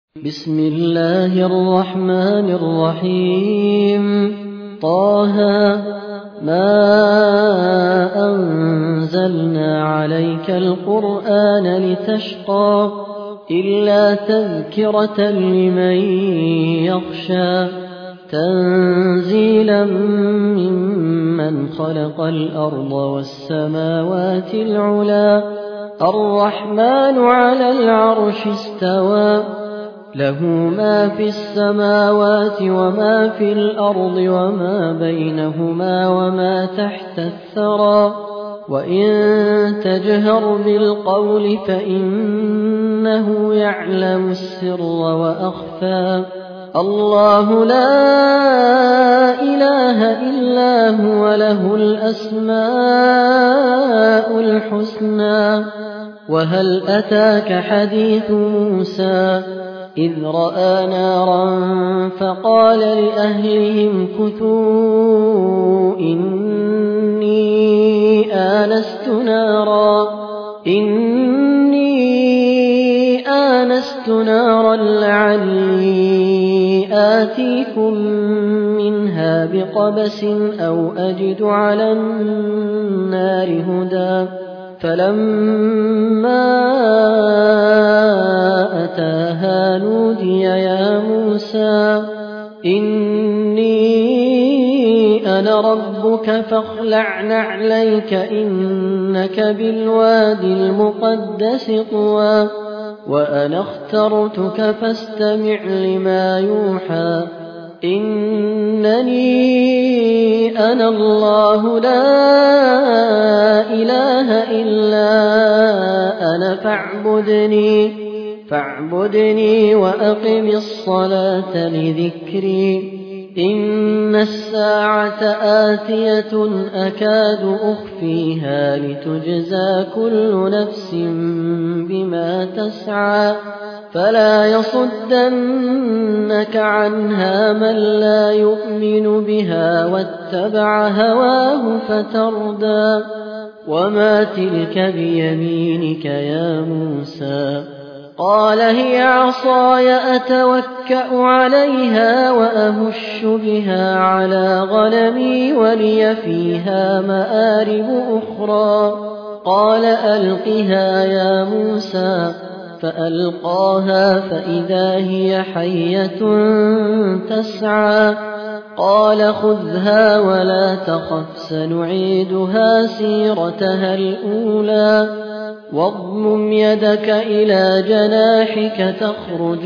بسم الله الرحمن الرحيم طه ما أنزلنا عليك القرآن لتشقى إلا تذكرة لمن يخشى تنزيلا ممن خلق الأرض والسماوات العلى الرحمن على العرش استوى له ما في السماوات وما في الأرض وما بينهما وما تحت الثرى وإن تجهر بالقول فإنه يعلم السر وأخفى الله لا إله إلا هو له الأسماء الحسنى وهل أتاك حديث موسى إذ رأى نارا فقال لأهلهم كثوا إني آنست نارا لعلي آتيكم منها بقبس أو أجد على النار هدى فلما أتاها نودي يا موسى إني أنا ربك فاخلع نعليك إنك بالوادي المقدس طوى وأنا اخترتك فاستمع لما يوحى إنني أنا الله لا إله إلا أنا فاعبدني وأقم الصلاة لذكري إن الساعة آتية أكاد أخفيها لتجزى كل نفس بما تسعى فلا يصدنك عنها من لا يؤمن بها واتبع هواه فتردى وما تلك بيمينك يا موسى قال هي عصاي أتوكأ عليها وأهش بها على غنمي ولي فيها مآرب أخرى قال ألقها يا موسى فألقاها فإذا هي حية تسعى قال خذها ولا تخف سنعيدها سيرتها الأولى واضمم يدك إلى جناحك تخرج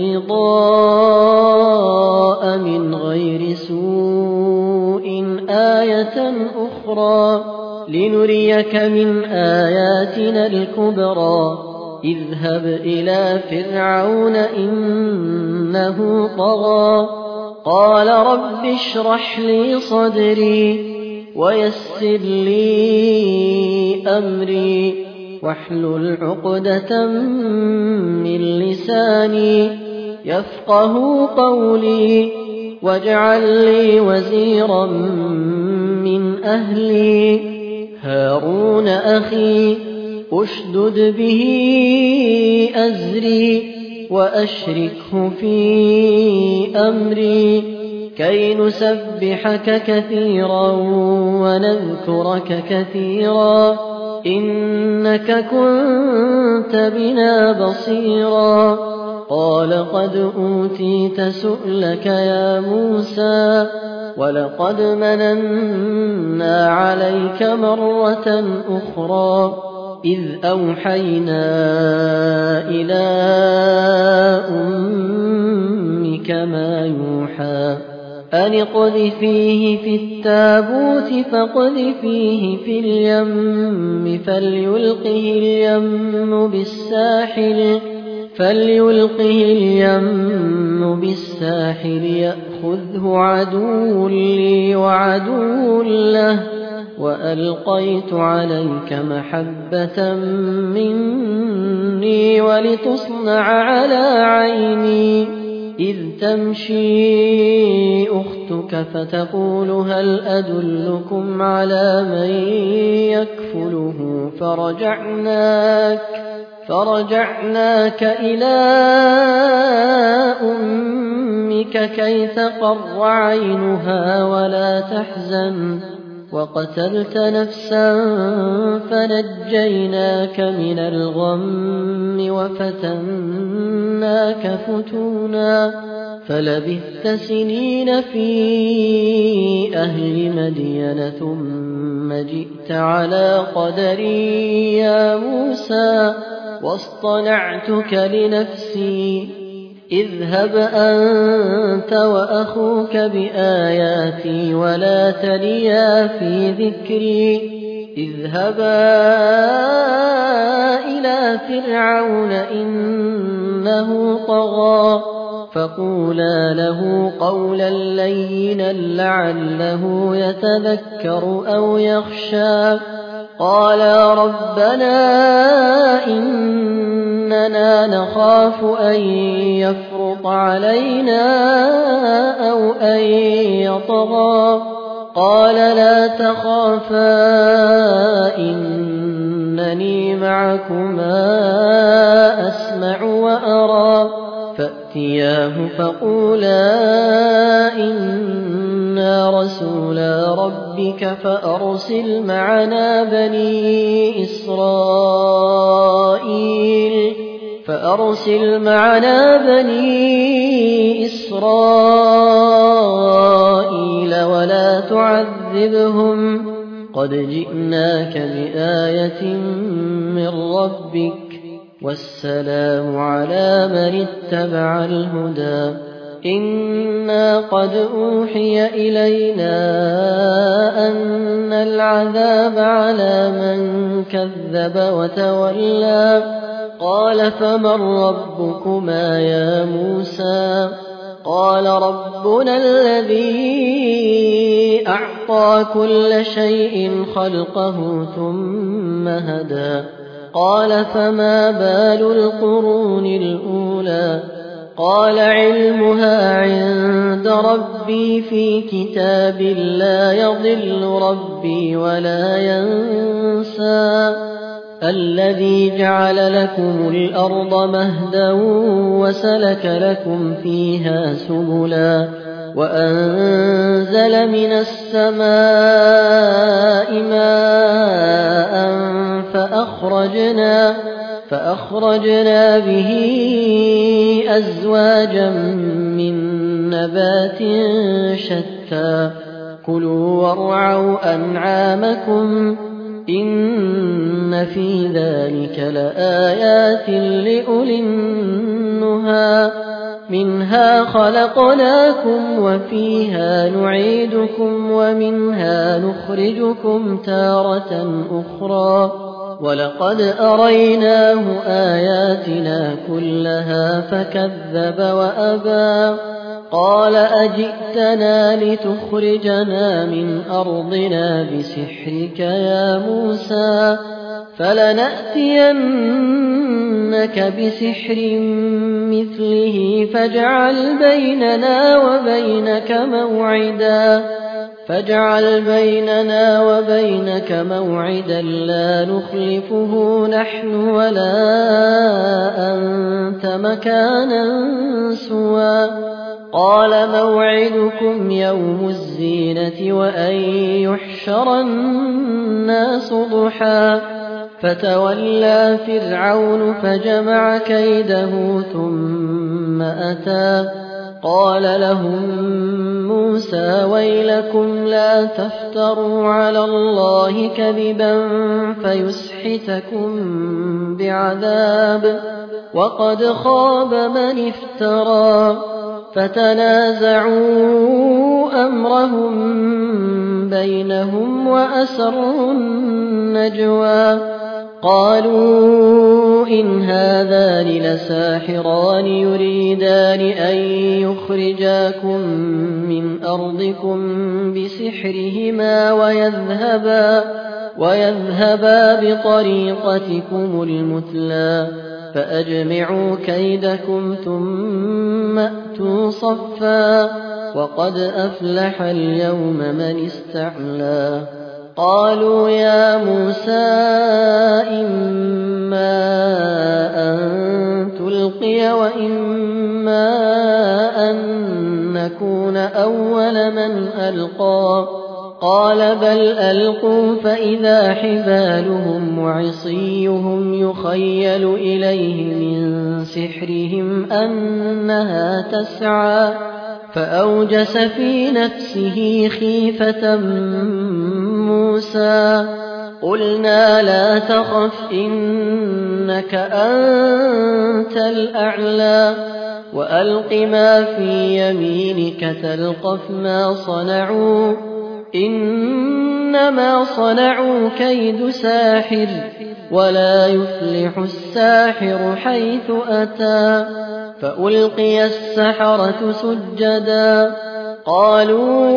بيضاء من غير سوء آية أخرى لنريك من آياتنا الكبرى اذهب إلى فرعون إنه طغى قال رب اشرح لي صدري ويسر لي أمري واحلل عقدة من لساني يفقه قولي واجعل لي وزيرا من أهلي هارون أخي أشدد به أزري وأشركه في أمري كي نسبحك كثيرا ونذكرك كثيرا إنك كنت بنا بصيرا قال قد أوتيت سؤلك يا موسى ولقد مننا عليك مرة أخرى إذ أوحينا إلى أمك ما يوحى أن اقذفيه في التابوت فاقذفيه في اليم فليلقه اليم بالساحل يأخذه عدو لي وعدو له وألقيت عليك محبة مني ولتصنع على عيني إذ تمشي أختك فتقول هل أدلكم على من يكفله فرجعناك إلى ربك كي تقر عينها ولا تحزن وقتلت نفسا فنجيناك من الغم وفتناك فتونا فلبثت سنين في أهل مدين ثم جئت على قدري يا موسى واصطنعتك لنفسي اذهب أنت وأخوك بآياتي ولا تنيا في ذكري اذهبا إلى فرعون إنه طغى فقولا له قولا لينا لعله يتذكر أو يخشى قالا ربنا إننا نخاف أن يفرط علينا أو أن يطغى قال لا تخافا إنني معكما أسمع وأرى فأتياه فقولا إنا رسولا ربك فأرسل معنا بني إسرائيل ولا تعذبهم قد جئناك بآية من ربك والسلام على من اتبع الهدى إنا قد أوحي إلينا أن العذاب على من كذب وتولى قال فمن ربكما يا موسى قال ربنا الذي أعطى كل شيء خلقه ثم هدى قال فما بال القرون الأولى قال علمها عند ربي في كتاب لا يضل ربي ولا ينسى الذي جعل لكم الأرض مهدا وسلك لكم فيها سبلا وأنزل من السماء ماء فأخرجنا به أزواجا من نبات شتى كلوا وارعوا أنعامكم إن في ذلك لآيات لأولي النهى منها خلقناكم وفيها نعيدكم ومنها نخرجكم تارة أخرى ولقد أريناه آياتنا كلها فكذب وأبى قال أجئتنا لتخرجنا من أرضنا بسحرك يا موسى فلنأتينك بسحر مثله فاجعل بيننا وبينك موعدا لا نخلفه نحن ولا أنت مكانا سوى قال موعدكم يوم الزينة وأن يحشر الناس ضحى فتولى فرعون فجمع كيده ثم أتى قال لهم موسى ويلكم لا تفتروا على الله كذبا فيسحتكم بعذاب وقد خاب من افترى فتنازعوا أمرهم بينهم وأسروا النجوى قالوا إن هذان لساحران يريدان أن يخرجاكم من أرضكم بسحرهما ويذهبا بطريقتكم المثلى فأجمعوا كيدكم ثم أتوا صفا وقد أفلح اليوم من استعلى قالوا يا موسى إما أن تلقي وإما أن أكون أول من ألقى قال بل ألقوا فإذا حبالهم وعصيهم يخيل إليه من سحرهم أنها تسعى فأوجس في نفسه خيفة موسى قلنا لا تخف إنك أنت الأعلى وألق ما في يمينك تلقف ما صنعوا إنما صنعوا كيد ساحر ولا يفلح الساحر حيث أتى فألقي السحرة سجدا قالوا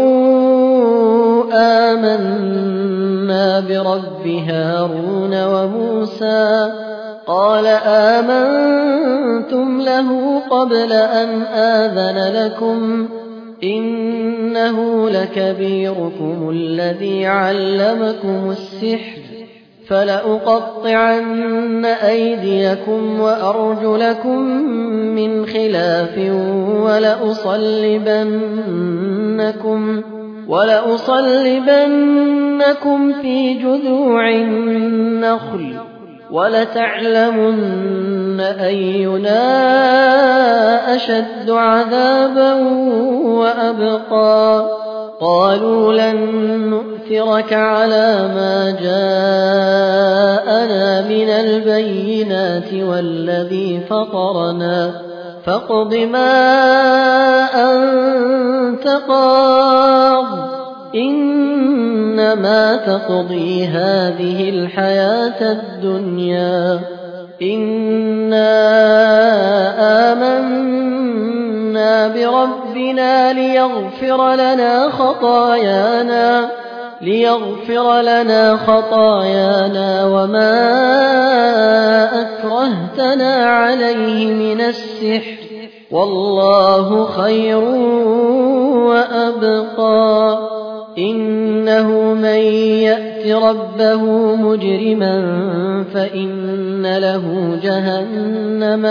آمنا برب هارون وموسى قال آمنتم له قبل أن آذن لكم إنه لكبيركم الذي علمكم السحر فلأقطعن أيديكم وأرجلكم من خلاف ولأصلبنكم في جذوع النخل ولتعلمن أينا أشد عذابا وأبقى قالوا لن نؤثرك على ما جاءنا من البينات والذي فطرنا فاقض ما أنت قاض إنما تقضي هذه الحياة الدنيا إنا آمنا بربنا ليغفر لنا خطايانا وما أكرهتنا عليه من السحر والله خير وأبقى إنه من يأت ربه مجرما فإن له جهنم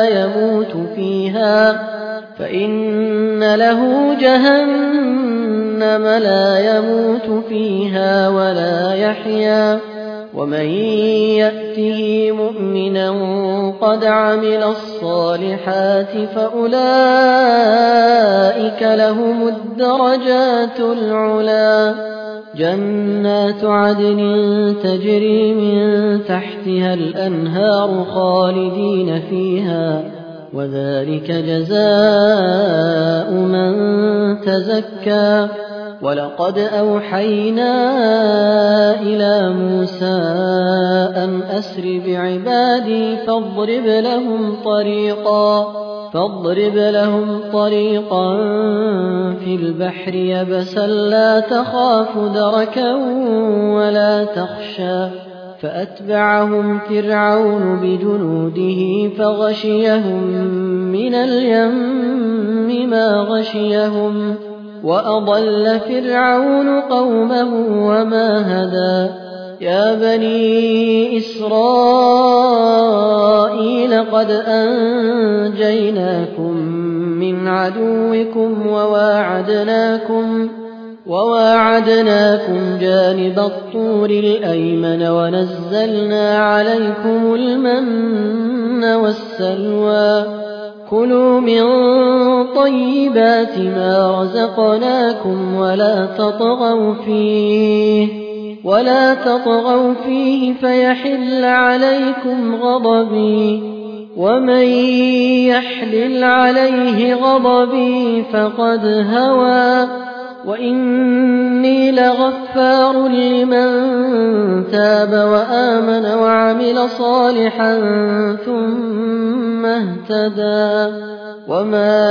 لا يموت فيها ولا يحيا ومن يأته مؤمنا قد عمل الصالحات فأولئك لهم الدرجات العلى جنات عدن تجري من تحتها الأنهار خالدين فيها وذلك جزاء من تزكى ولقد أوحينا إلى موسى أن أسر بعبادي فاضرب لهم طريقا في البحر يبسا لا تخاف دركا ولا تخشى فأتبعهم فرعون بجنوده فغشيهم من اليم ما غشيهم وأضل فرعون قومه وما هدى يا بني إسرائيل قد أنجيناكم من عدوكم وواعدناكم جانب الطور الأيمن ونزلنا عليكم المن والسلوى كلوا من طيبات ما رزقناكم ولا تطغوا فيه فيحل عليكم غضبي ومن يحلل عليه غضبي فقد هوى وإني لغفار لمن تاب وآمن وعمل صالحا ثم اهتدى وما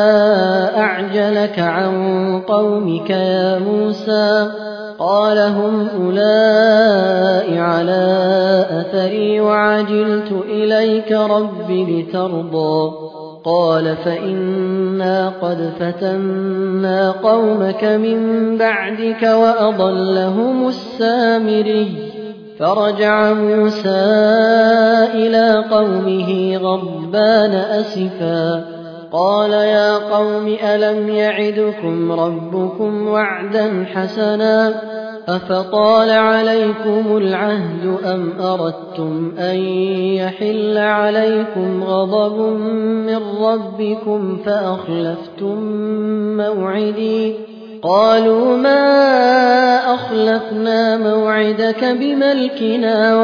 أعجلك عن قومك يا موسى قال هم أولئك على أثري وعجلت إليك رب لترضى قال فإنا قد فتنا قومك من بعدك وأضلهم السامري فرجع موسى إلى قومه غضبان أسفا قال يا قوم ألم يعدكم ربكم وعدا حسنا أفطال عليكم العهد أم أردتم أن يحل عليكم غضب من ربكم فأخلفتم موعدي قالوا ما أخلفنا موعدك بملكنا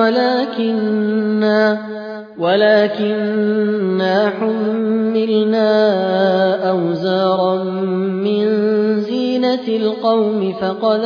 ولكننا حملنا أوزارا من زينة القوم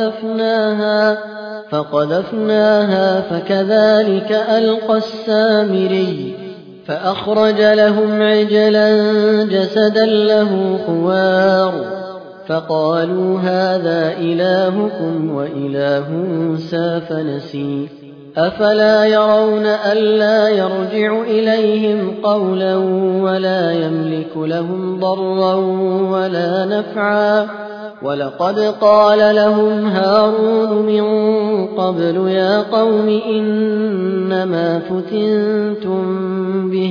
فقذفناها فكذلك ألقى السامري فأخرج لهم عجلا جسدا له خوار فقالوا هذا إلهكم وإله موسى فنسي أفلا يرون ألا يرجع إليهم قولا ولا يملك لهم ضرا ولا نفعا ولقد قال لهم هارون من قبل يا قوم إنما فتنتم به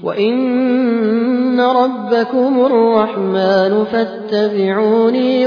وإن ربكم الرحمن فاتبعوني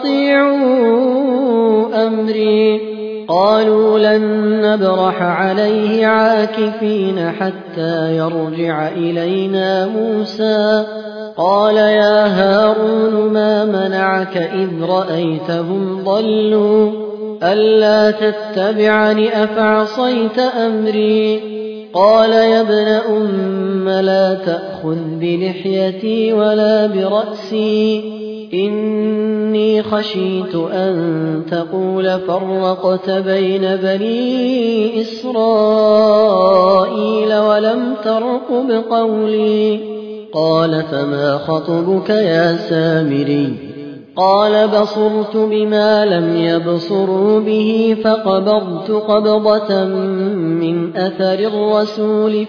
وأطيعوا أمري قالوا لن نبرح عليه عاكفين حتى يرجع إلينا موسى قال يا هارون ما منعك إذ رأيتهم ضلوا ألا تتبعني أفعصيت أمري قال يا ابن أم لا تأخذ بلحيتي ولا برأسي إني خشيت أن تقول فرقت بين بني إسرائيل ولم ترقب قولي قال فما خطبك يا سامري قال بصرت بما لم يبصروا به فقبضت قبضة من أثر الرسول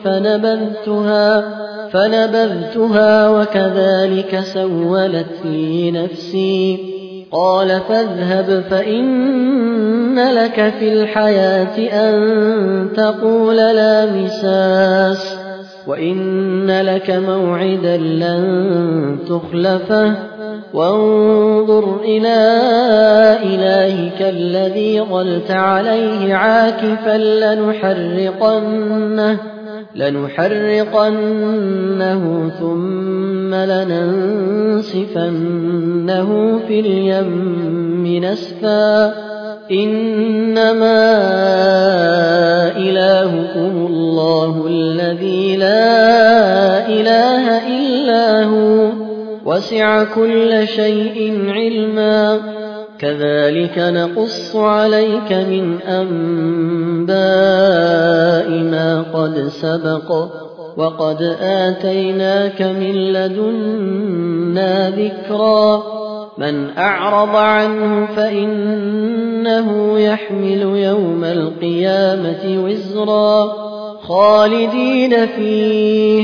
فنبذتها وكذلك سولت لي نفسي قال فاذهب فإن لك في الحياة أن تقول لا مساس وإن لك موعدا لن تخلفه وانظر إلى إلهك الذي ظلت عليه عاكفا لنحرقنه ثم لننسفنه في اليم نسفا إنما إلهكم الله الذي لا إله إلا هو وسع كل شيء علما كذلك نقص عليك من أنباء ما قد سبق وقد آتيناك من لدنا ذكرا من أعرض عنه فإنه يحمل يوم القيامة وزرا خالدين فيه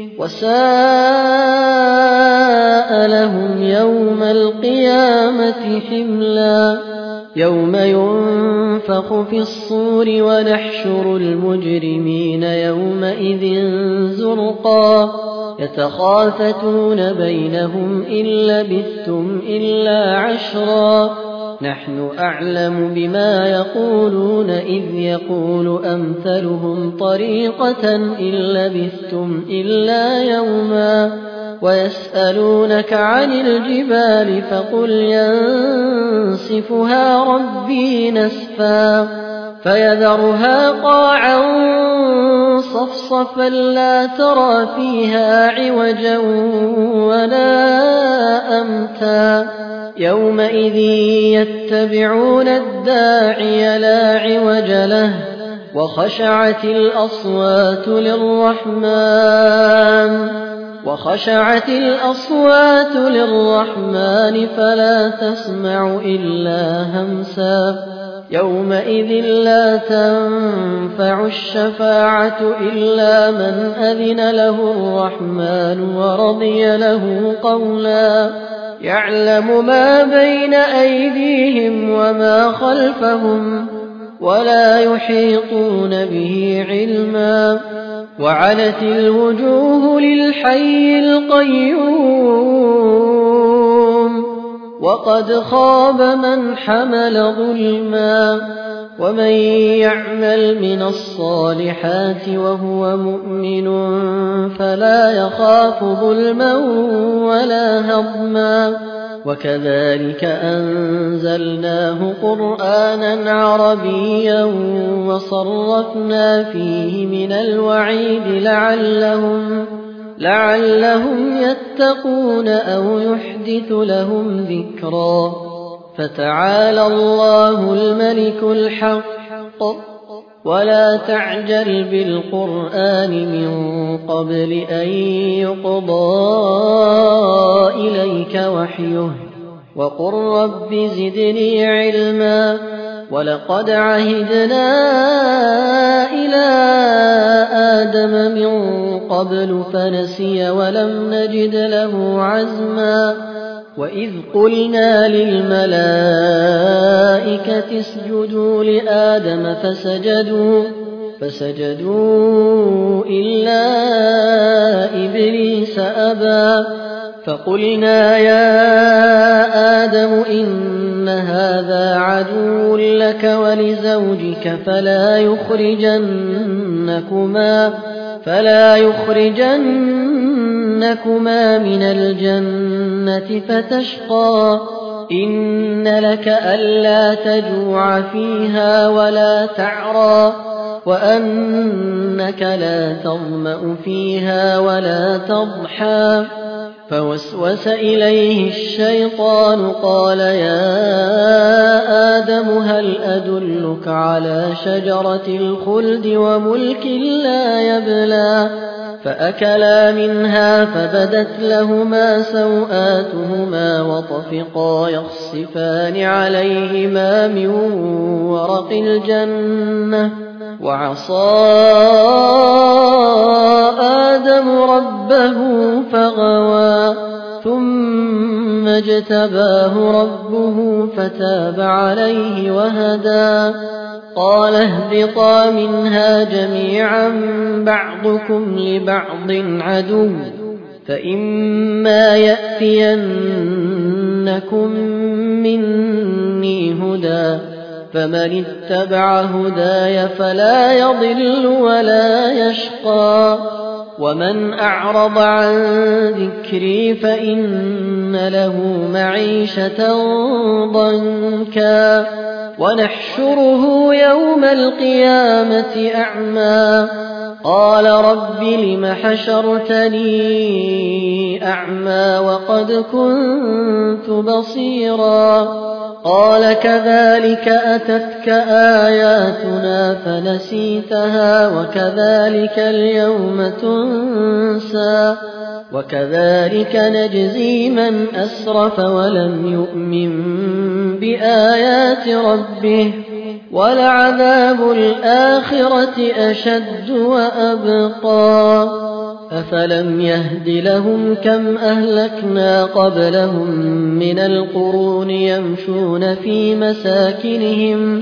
وساء لهم يوم القيامة حملا يوم ينفخ في الصور ونحشر المجرمين يومئذ زرقا يتخافتون بينهم إن لبثتم إلا عشرا نحن أعلم بما يقولون إذ يقول أمثلهم طريقة إن لبثتم إلا يوما ويسألونك عن الجبال فقل ينسفها ربي نسفا فيذرها قاعا صفصفا لا ترى فيها عوجا ولا أمتا يومئذ يتبعون الداعي لا عوج له وخشعت الأصوات للرحمن فلا تسمع إلا همسا يومئذ لا تنفع الشفاعة إلا من أذن له الرحمن ورضي له قولا يعلم ما بين أيديهم وما خلفهم ولا يحيطون به علما وعنت الوجوه للحي القيوم وقد خاب من حمل ظلما ومن يعمل من الصالحات وهو مؤمن فلا يخاف ظلما ولا هضما وكذلك أنزلناه قرآنا عربيا وصرفنا فيه من الوعيد لعلهم يتقون أو يحدث لهم ذكرا فتعالى الله الملك الحق ولا تعجل بالقرآن من قبل أن يقضى إليك وحيه وقل رب زدني علما ولقد عهدنا إلى آدم من قبل فنسي ولم نجد له عزما وإذ قلنا للملائكة اسجدوا لآدم فسجدوا إلا إبليس أبى فقلنا يا آدم إن هذا عدو لك ولزوجك فلا يخرجنكما من الجنة فتشقى إن لك ألا تجوع فيها ولا تعرى وأنك لا تظمأ فيها ولا تضحى فوسوس إليه الشيطان قال يا آدم هل أدلك على شجرة الخلد وملك لا يبلى فأكلا منها فبدت لهما سوآتهما وطفقا يخصفان عليهما من ورق الجنة وعصى آدم ربه فغوى ثم اجتباه ربه فتاب عليه وهدى قال اهبطا منها جميعا بعضكم لبعض عدو فإما يأتينكم مني هدى فمن اتبع هداي فلا يضل ولا يشقى ومن أعرض عن ذكري فإن له معيشة ضنكا ونحشره يوم القيامة أعمى قال رب لم حشرتني أعمى وقد كنت بصيرا قال كذلك أتتك آياتنا فنسيتها وكذلك اليوم تنسى وكذلك نجزي من أسرف ولم يؤمن بآيات ربه ولعذاب الآخرة أشد وأبقى أفلم يهد لهم كم أهلكنا قبلهم من القرون يمشون في مساكنهم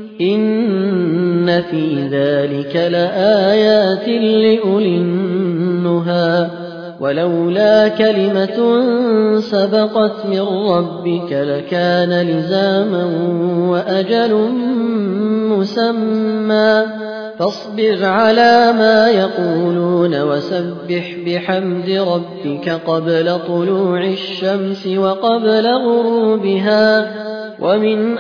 إن في ذلك لآيات لأولي النهى ولولا كلمة سبقت من ربك لكان لزاما وأجل مسمى فاصبر على ما يقولون وسبح بحمد ربك قبل طلوع الشمس وقبل غروبها ومن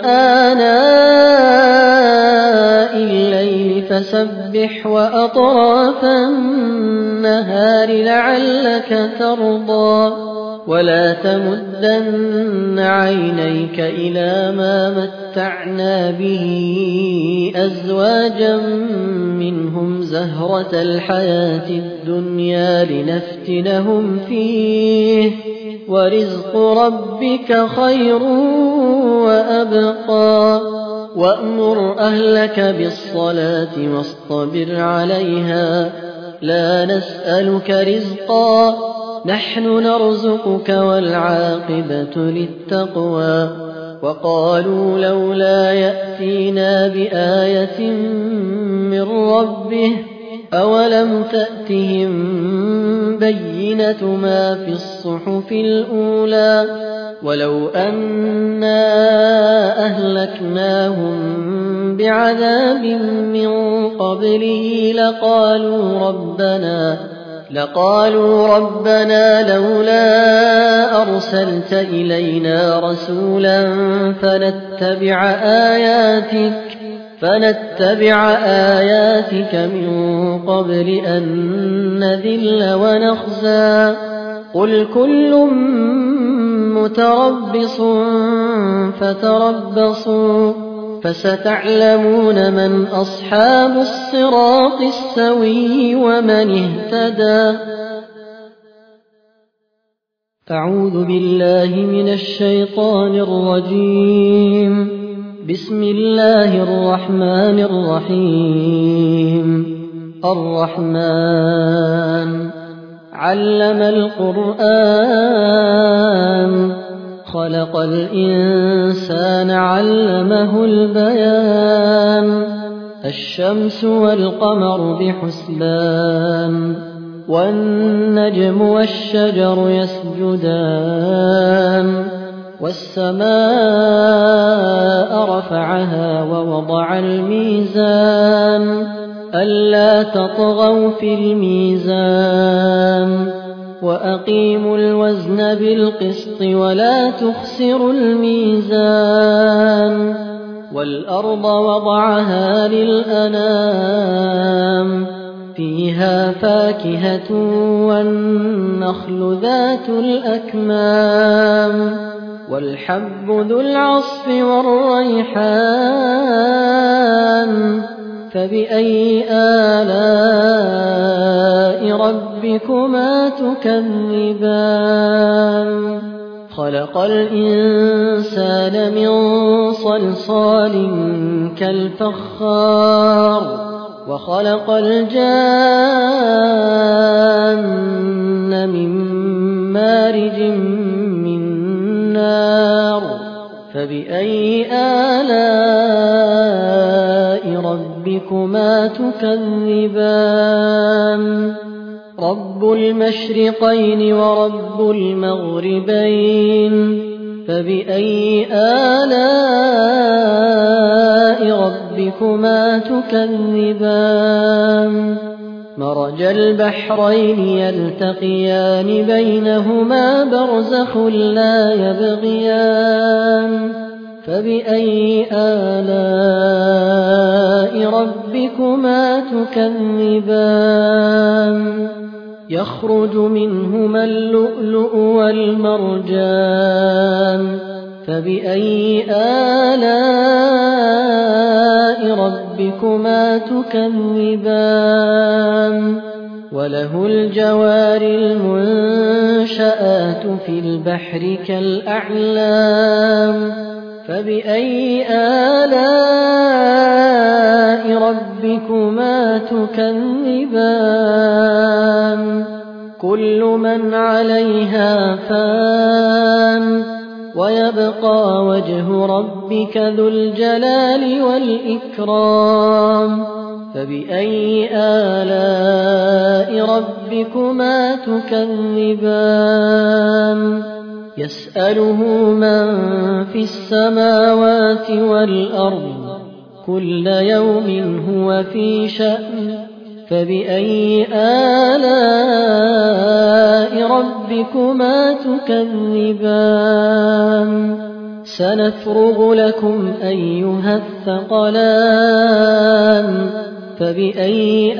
آناء الليل فسبح وأطراف النهار لعلك ترضى ولا تمدن عينيك إلى ما متعنا به أزواجا منهم زهرة الحياة الدنيا لنفتنهم فيه ورزق ربك خير وأبقى وأمر أهلك بالصلاة واصطبر عليها لا نسألك رزقا نحن نرزقك والعاقبة للتقوى وقالوا لولا يأتينا بآية من ربه أولم تأتهم بينة ما في الصحف الأولى ولو أنا أهلكناهم بعذاب من قبله لقالوا ربنا لولا أرسلت إلينا رسولا فنتبع آياتك من قبل أن نذل ونخزى قل كل متربص فتربصوا فستعلمون من أصحاب الصراط السوي ومن اهتدى. أعوذ بالله من الشيطان الرجيم. بسم الله الرحمن الرحيم. الرحمن علم القرآن خلق الإنسان علمه البيان الشمس والقمر بحسبان والنجم والشجر يسجدان والسماء رفعها ووضع الميزان ألا تطغوا في الميزان وأقيموا الوزن بالقسط ولا تخسروا الميزان والأرض وضعها للأنام فيها فاكهة والنخل ذات الأكمام والحب ذو العصف والريحان فبأي آلاء ربكما تكذبان خلق الإنسان من صلصال كالفخار وخلق الجان من مارج من نار فبأي آلاء ربكما تكذبان رب المشرقين ورب المغربين فبأي آلاء ربكما تكذبان مرج البحرين يلتقيان بينهما برزخ لا يبغيان فبأي آلاء ربكما تكذبان يخرج منهما اللؤلؤ والمرجان فبأي آلاء ربكما تكذبان وله الجوار المنشآت في البحر كالأعلام فبأي آلاء ربكما تكذبان كل من عليها فان ويبقى وجه ربك ذو الجلال والإكرام فبأي آلاء ربكما تكذبان يسأله من في السماوات والأرض كل يوم هو في شأن فبأي آلاء ربكما تكذبان سنفرغ لكم أيها الثقلان فبأي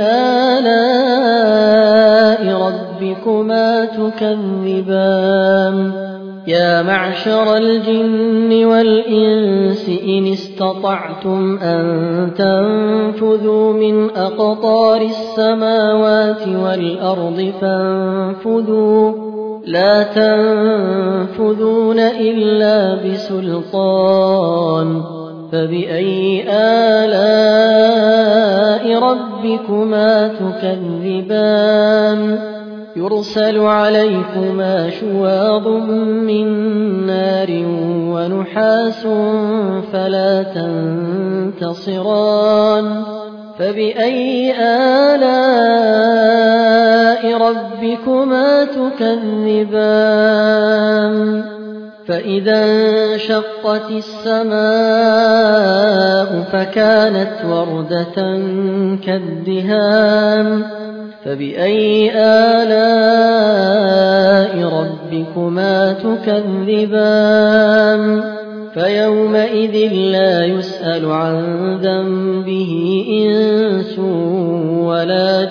آلاء ربكما تكذبان يا معشر الجن والإنس إن استطعتم أن تنفذوا من أقطار السماوات والأرض فانفذوا لا تنفذون إلا بسلطان فبأي آلاء ربكما تكذبان يرسل عليكما شواظ من نار ونحاس فلا تنتصران فبأي آلاء ربكما تكذبان فإذا انشقت السماء فكانت وردة كالدهان فبأي آلاء ربكما تكذبان فيومئذ لا يسأل عن ذنبه إنس ولا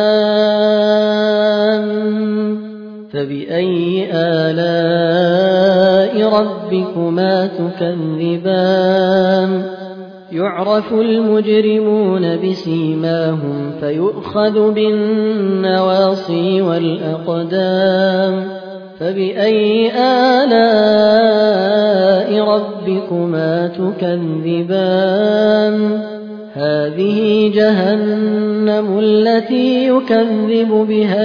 جان فبأي آلاء ربكما تكذبان يعرف المجرمون بسيماهم فيؤخذ بالنواصي والأقدام فبأي آلاء ربكما تكذبان هذه جهنم التي يكذب بها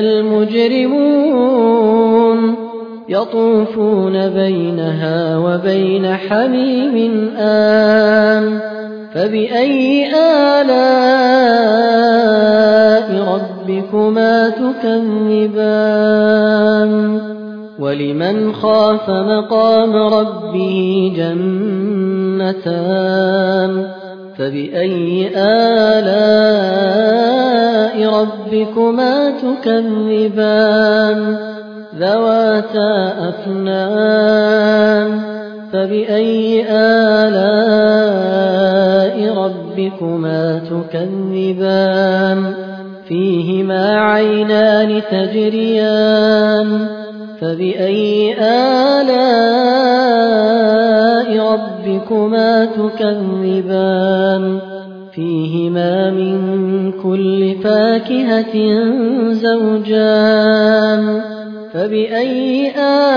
المجرمون يطوفون بينها وبين حميم آن فبأي آلاء ربكما تكذبان ولمن خاف مقام ربه جنتان فبأي آلاء ربكما تكذبان ذواتا أفنان فبأي آلاء ربكما تكذبان فيهما عينان تجريان فبأي آلاء ربكما تكذبان فيهما من كل فاكهة زوجان فبأي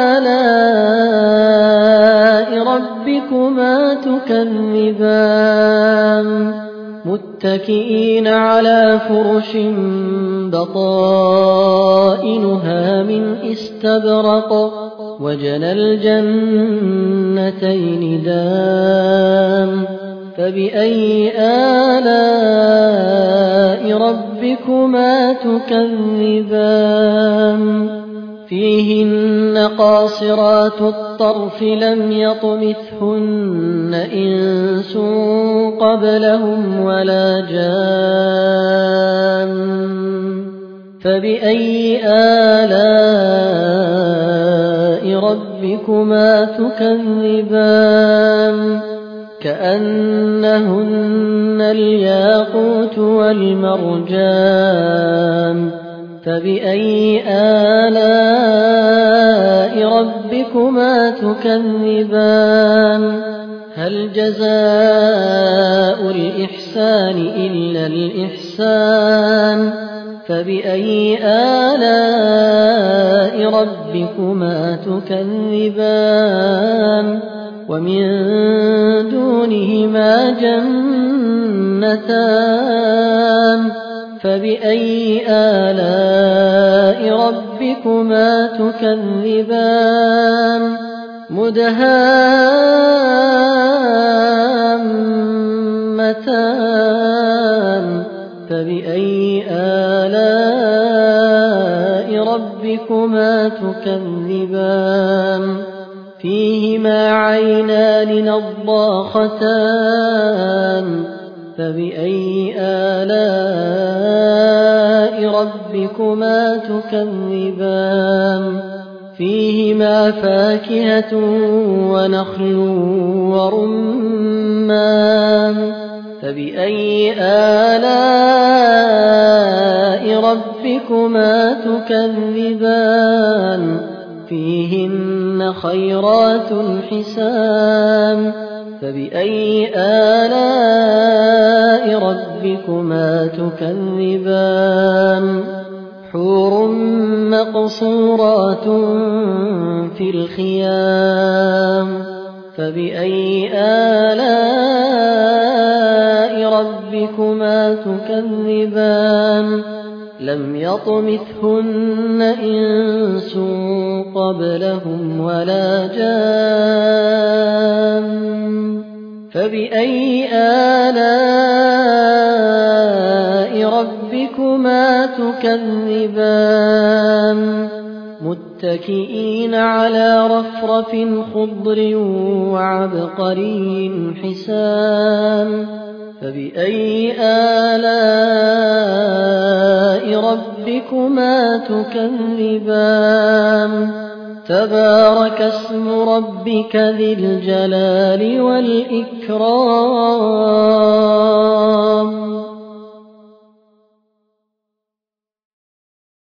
آلاء ربكما تكذبان متكئين على فرش بطائنها من استبرق وجنى الجنتين دان فبأي آلاء ربكما تكذبان فيهن قاصرات الطرف لم يطمثهن إنس قبلهم ولا جان فبأي آلاء ربكما تكذبان كأنهن الياقوت والمرجان فبأي آلاء ربكما تكذبان هل جزاء الإحسان إلا الإحسان فبأي آلاء ربكما تكذبان ومن دونهما جنتان فبأي آلاء ربكما تكذبان مدهامتان فبأي آلاء ربكما تكذبان فيهما عينان نضاختان فبأي آلاء ربكما تكذبان فيهما فاكهة ونخل ورمان فبأي آلاء ربكما تكذبان فيهن خيرات حسان فبأي آلاء ربكما تكذبان حور مقصورات في الخيام فبأي آلاء ربكما تكذبان لم يطمثهن إنس قبلهم ولا جان فبأي آلاء ربكما تكذبان متكئين على رفرف خضر وعبقري حسان فبأي آلاء ربكما تكذبان تبارك اسم ربك ذي الجلال والإكرام